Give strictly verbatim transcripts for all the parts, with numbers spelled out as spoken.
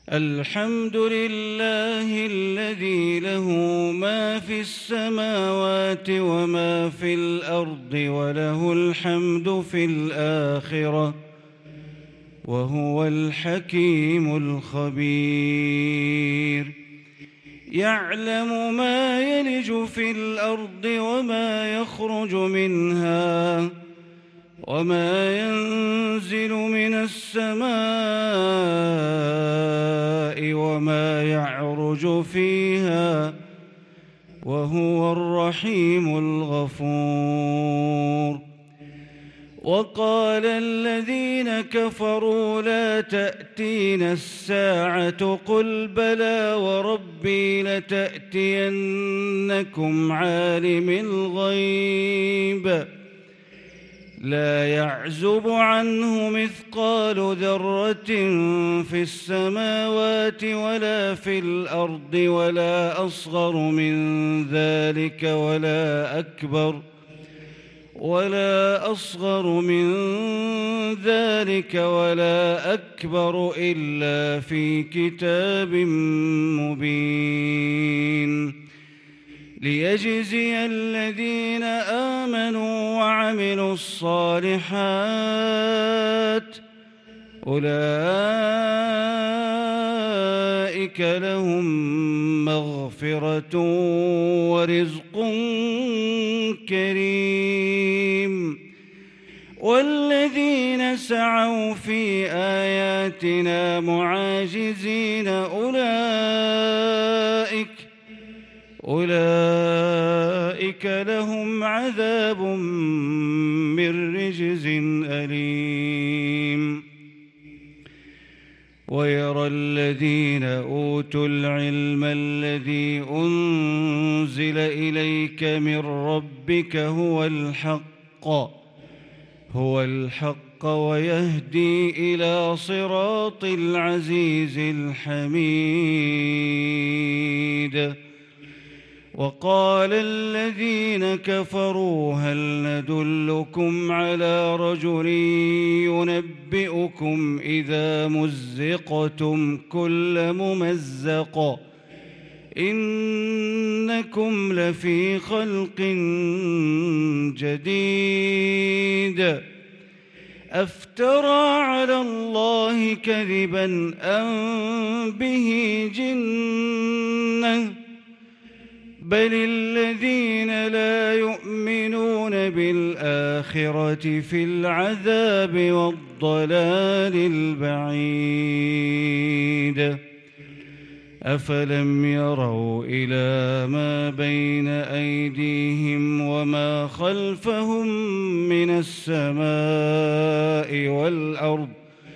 الحمد لله الذي له ما في السماوات وما في الأرض وله الحمد في الآخرة وهو الحكيم الخبير. يعلم ما يلج في الأرض وما يخرج منها وما ينزل من السماء وما يعرج فيها وهو الرحيم الغفور. وقال الذين كفروا لا تأتينا الساعة قل بلى وربي لتأتينكم عالم الغيب لا يعزب عنه مثقال ذرة في السماوات ولا في الأرض ولا أصغر من ذلك ولا أكبر ولا أصغر من ذلك ولا أكبر إلا في كتاب مبين ليجزي الذين آمنوا وعملوا الصالحات أولئك لهم مغفرة ورزق كريم. والذين سعوا في آياتنا معاجزين أولئك أولئك لهم عذاب من رجز أليم. ويرى الذين أوتوا العلم الذي أنزل إليك من ربك هو الحق هو الحق ويهدي إلى صراط العزيز الحميد. وقال الذين كفروا هل ندلكم على رجل ينبئكم إذا مزقتم كل ممزق إنكم لفي خلق جديد أفترى على الله كذبا أم به جنة بل الذين لا يؤمنون بالآخرة في العذاب والضلال البعيد. أفلم يروا إلى ما بين أيديهم وما خلفهم من السماء والأرض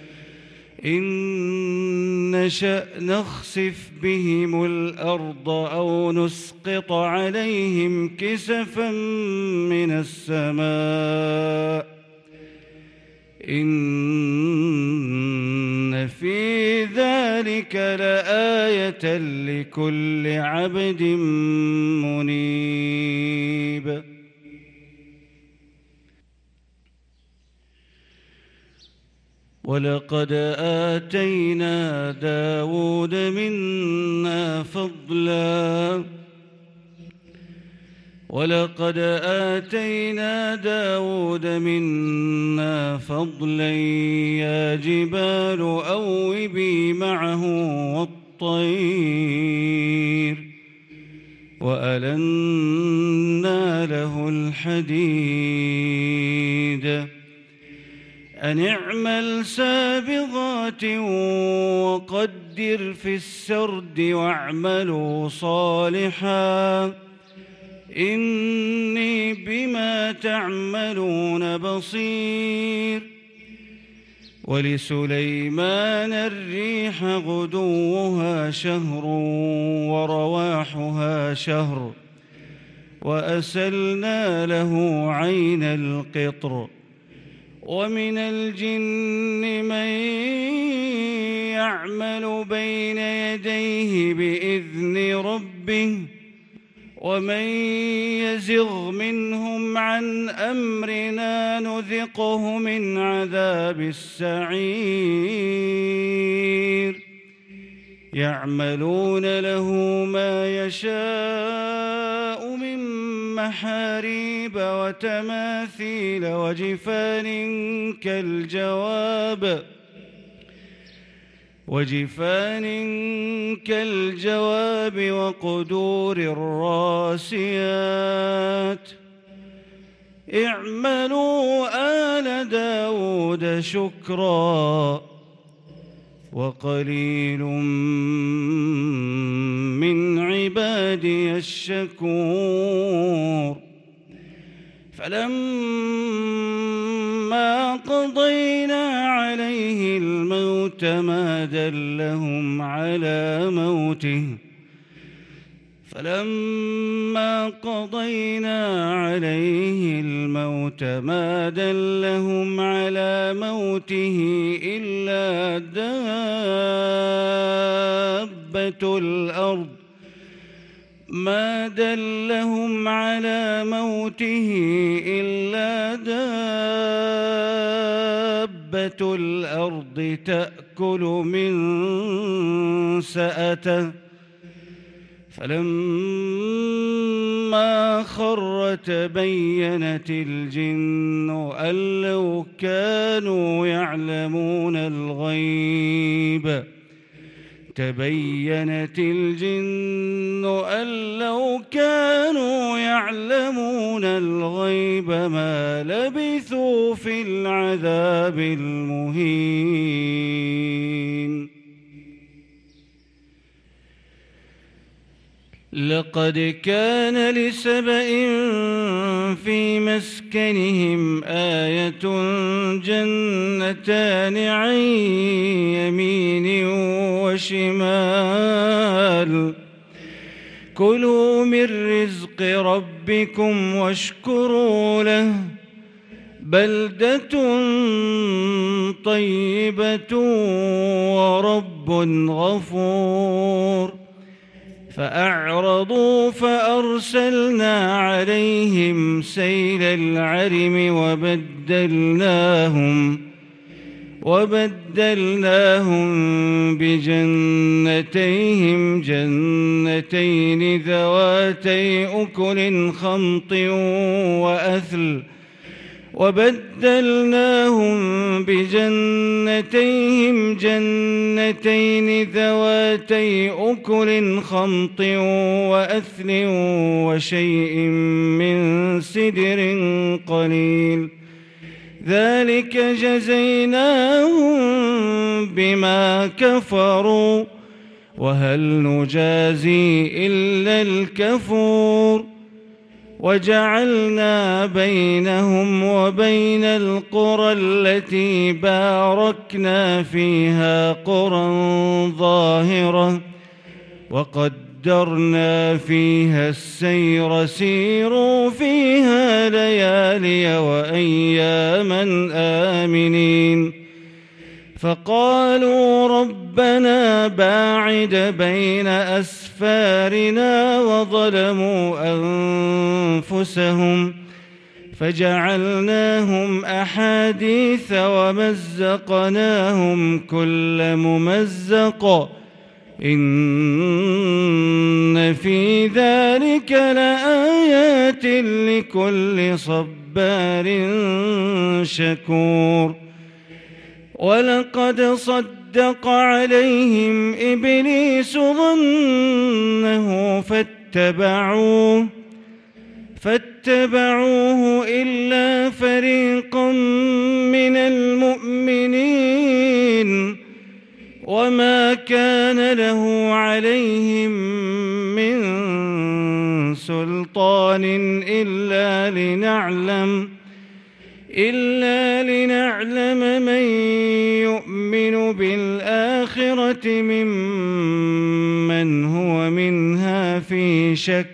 إن نشأ نخسف بهم الأرض أو نسقط عليهم كسفا من السماء إن في ذلك لآية لكل عبد منيب. ولقد آتينا داود منا فضلا ولقد آتينا داود منا فضلا يا جبال أوبي معه والطير وألنا له الحديد أن اعمل سابغات وقدر في السرد واعملوا صالحا إني بما تعملون بصير. ولسليمان الريح غدوها شهر ورواحها شهر وأسلنا له عين القطر ومن الجن من يعمل بين يديه بإذن ربه ومن يزغ منهم عن أمرنا نذقه من عذاب السعير يعملون له ما يشاء من محاريب وتماثيل وجفان كالجواب وجفان كالجواب وقدور الراسيات اعملوا آل داود شكرا وقليل من عبادي الشكور فلما قضينا عليه الموت ما دلهم على موته فلما قضينا عليه الموت ما دلهم على موته إلا دابة الأرض ما دلهم على موته إلا دابة الأرض تأكل من سأته فلما خر تبينت الجن أن لو كانوا يعلمون الغيب تبينت الجن أن لو كانوا يعلمون الغيب ما لبثوا في العذاب المهين لقد كان لسبإ في مسكنهم آية جنتان عن يمين وشمال كلوا من رزق ربكم واشكروا له بلدة طيبة ورب غفور فأعرضوا فأرسلنا عليهم سيل العرم وبدلناهم وبدلناهم بجنتيهم جنتين ذواتي أكل خمط وأثل وبدلناهم بجنتيهم جنتين ذواتي أكل خمط وأثل وشيء من سدر قليل ذلك جزيناهم بما كفروا وهل نجازي إلا الكفور وجعلنا بينهم وبين القرى التي باركنا فيها قرى ظاهرة وقدرنا فيها السير سيروا فيها ليالي وأياما آمنين فقالوا ربنا باعد بين أسفارنا وظلموا أنفسهم فجعلناهم أحاديث ومزقناهم كل ممزق إن في ذلك لآيات لكل صبار شكور ولقد صدق عليهم إبليس ظنه فاتبعوه فاتبعوه إلا فريقا من المؤمنين وما كان له عليهم من سلطان إلا لنعلم إلا لنعلم من يؤمن بالآخرة ممن هو منها في شك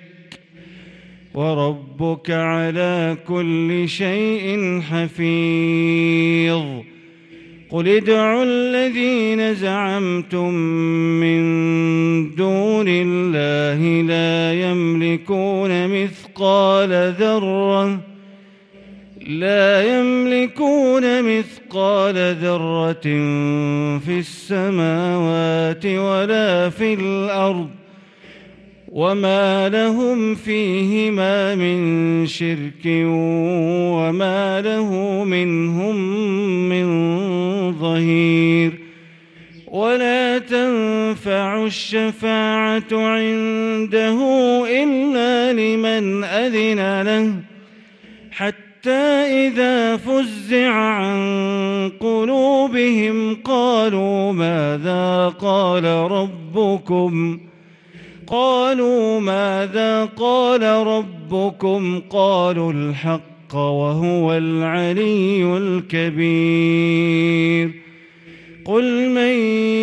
وربك على كل شيء حفيظ قل ادعوا الذين زعمتم من دون الله لا يملكون مثقال ذرة لا يملكون مثقال مثقال ذرة في السماوات ولا في الأرض وما لهم فيهما من شرك وما له منهم من ظهير. ولا تنفع الشفاعة عنده إلا لمن أذن له حتى إذا فزع عن قلوبهم قالوا ماذا قال ربكم قالوا ماذا قال ربكم قالوا الحق وهو العلي الكبير. قل من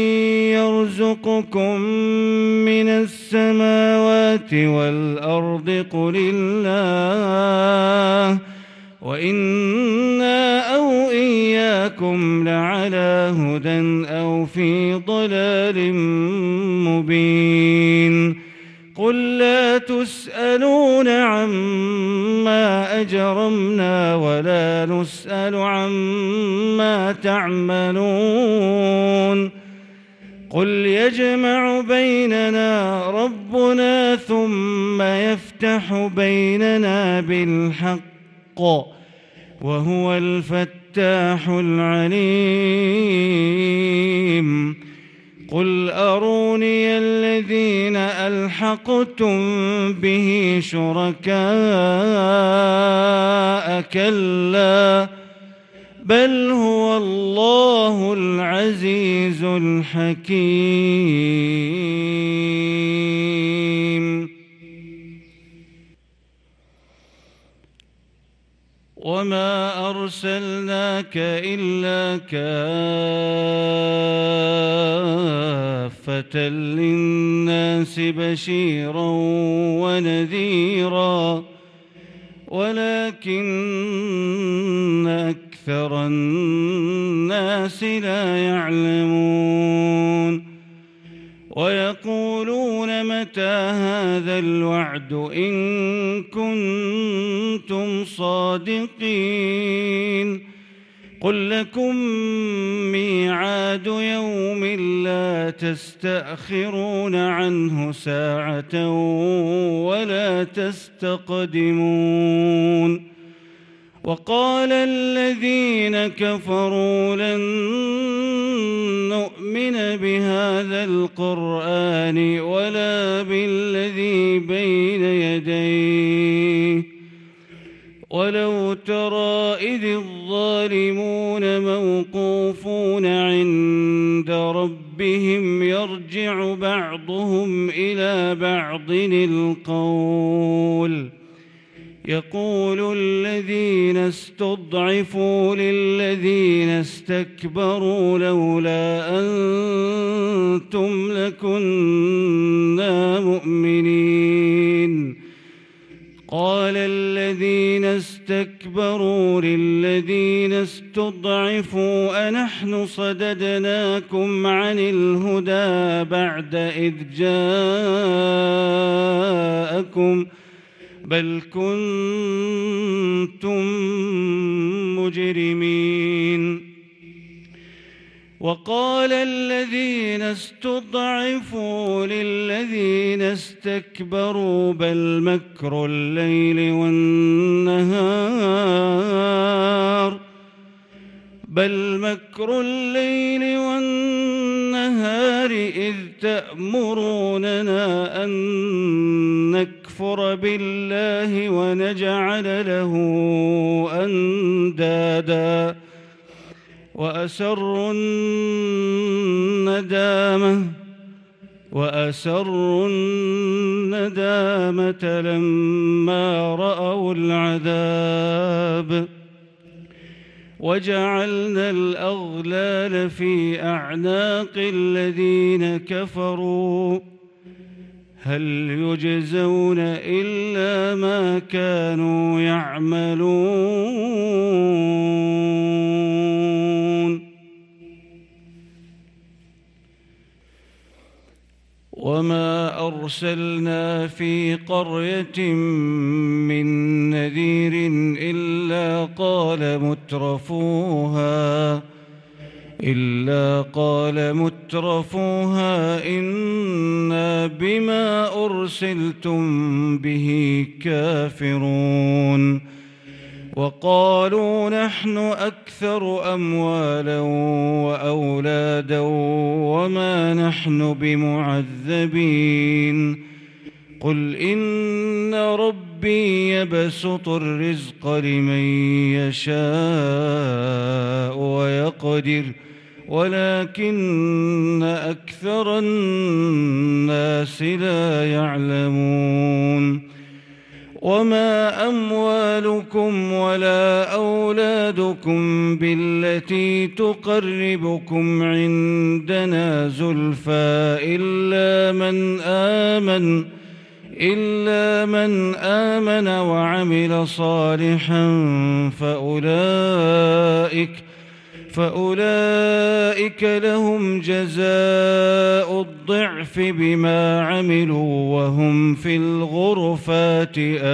يرزقكم من السماوات والأرض قل الله وإنا أو إياكم لعلى هدى أو في ضلال مبين. قل لا تسألون عما أجرمنا ولا نسأل عما تعملون. قل يجمع بيننا ربنا ثم يفتح بيننا بالحق وهو الفتاح العليم. قل أروني الذين ألحقتم به شركاء كلا بل هو الله العزيز الحكيم. وما أرسلناك إلا كافة للناس بشيرا ونذيرا ولكن أكثر الناس لا يعلمون. ويقولون متى هذا الوعد إن كنتم صادقين. قل لكم ميعاد يوم لا تستأخرون عنه ساعة ولا تستقدمون. وقال الذين كفروا لن نؤمن بهذا القرآن ولا بالذي بين يديه ولو ترى إذ الظالمون موقوفون عند ربهم يرجع بعضهم إلى بعض القول يقول الذين استضعفوا للذين استكبروا لولا أنتم لكنا مؤمنين. قال الذين استكبروا للذين استضعفوا أنحن صددناكم عن الهدى بعد إذ جاءكم بل كنتم مجرمين. وقال الذين استضعفوا للذين استكبروا بل مكر الليل والنهار بل مكر الليل والنهار إذ تأمروننا أن نكفر بالله ونجعل له أندادا وأسروا الندامة وأسروا الندامة لما رأوا العذاب وجعلنا الأغلال في أعناق الذين كفروا هل يجزون إلا ما كانوا يعملون. وما أرسلنا في قرية من نذير إلا قال مترفوها إلا قال مترفوها إنا بما أرسلتم به كافرون وقالوا نحن أكثر أموالا وأولادا وما نحن بمعذبين قل إن ربي يبسط الرزق لمن يشاء ويقدر ولكن أكثر الناس لا يعلمون وما أموالكم ولا أولادكم بالتي تقربكم عندنا زلفى إلا من آمن إلا من آمن وعمل صالحا فأولئك فأولئك لهم جزاء الضعف بما عملوا وهم في الغرفات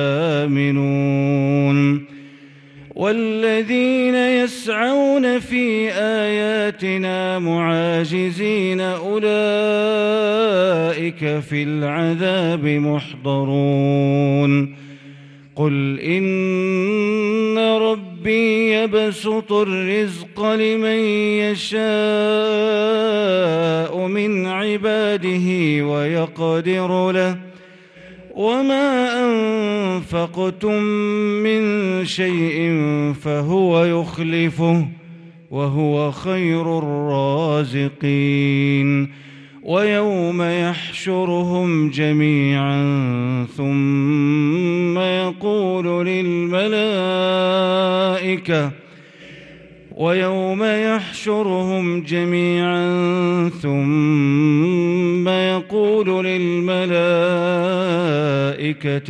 آمنون والذين يسعون في آياتنا معاجزين أولئك في العذاب محضرون قل إن ربي يبسط الرزق لمن يشاء من عباده ويقدر له وما أنفقتم من شيء فهو يخلفه وهو خير الرازقين ويوم يحشرهم جميعا ثم يقول للملائكة ويوم يحشرهم جميعا ثم يقول للملائكة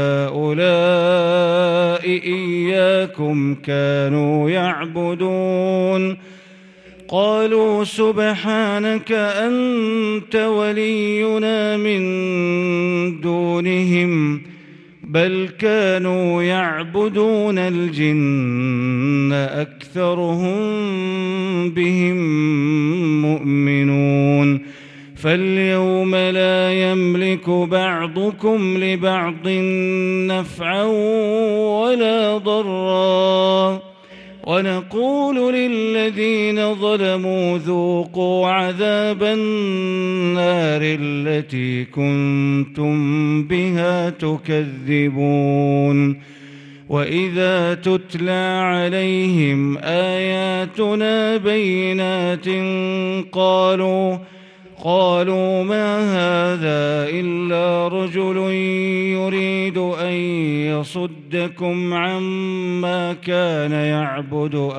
أهؤلاء إياكم كانوا يعبدون قالوا سبحانك أنت ولينا من دونهم بل كانوا يعبدون الجن أكثرهم بهم مؤمنون فاليوم لا يملك بعضكم لبعض نفعا ولا ضرا ونقول للذين ظلموا ذوقوا عذاب النار التي كنتم بها تكذبون وإذا تتلى عليهم آياتنا بينات قالوا قالوا ما هذا إلا رجل يريد أن يصدكم عما كان يعبد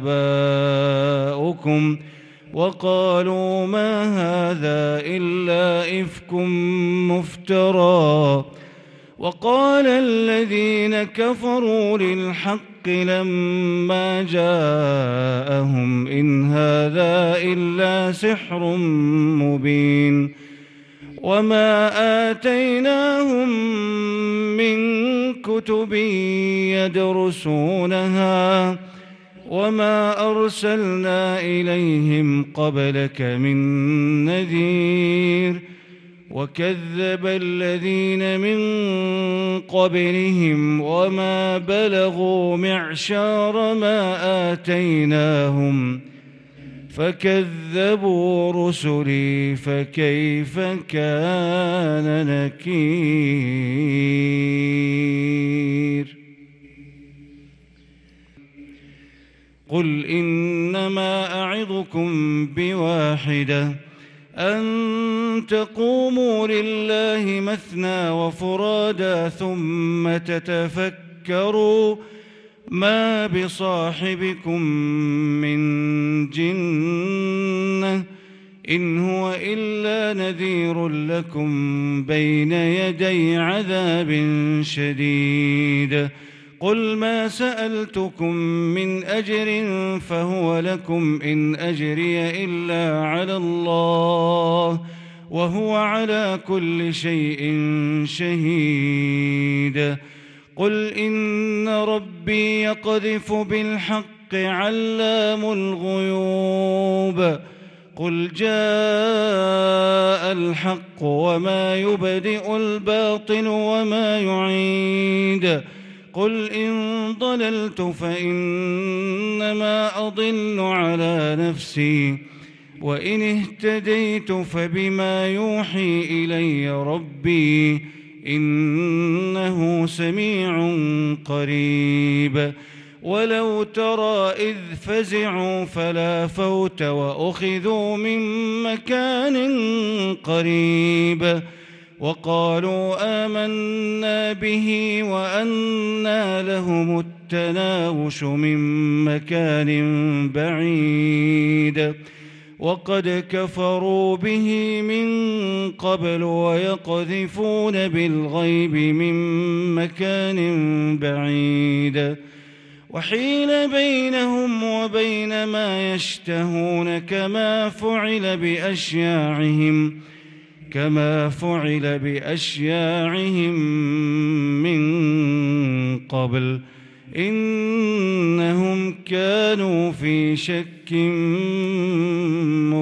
آباؤكم وقالوا ما هذا إلا إفك مفترى وقال الذين كفروا للحق لما جاءهم إن هذا إلا سحر مبين وما آتيناهم من كتب يدرسونها وما أرسلنا إليهم قبلك من نذير وكذب الذين من قبلهم وما بلغوا معشار ما آتيناهم فكذبوا رسلي فكيف كان نكير قل إنما أعظكم بواحدة أن تقوموا لله مثنى وفرادا ثم تتفكروا ما بصاحبكم من جنة إن هو إلا نذير لكم بين يدي عذاب شديد قل ما سألتكم من أجر فهو لكم إن أجري إلا على الله وهو على كل شيء شهيد. قل إن ربي يقذف بالحق علام الغيوب. قل جاء الحق وما يبدئ الباطل وما يعيد. قل إن ضللت فإنما أضل على نفسي وإن اهتديت فبما يوحي إلي ربي إنه سميع قريب. ولو ترى إذ فزعوا فلا فوت وأخذوا من مكان قريب وقالوا آمنا به وأنى لهم التناوش من مكان بعيد وقد كفروا به من قبل ويقذفون بالغيب من مكان بعيد. وحيل بينهم وبين ما يشتهون كما فعل بأشياعهم كما فعل بأشياعهم من قبل إنهم كانوا في شك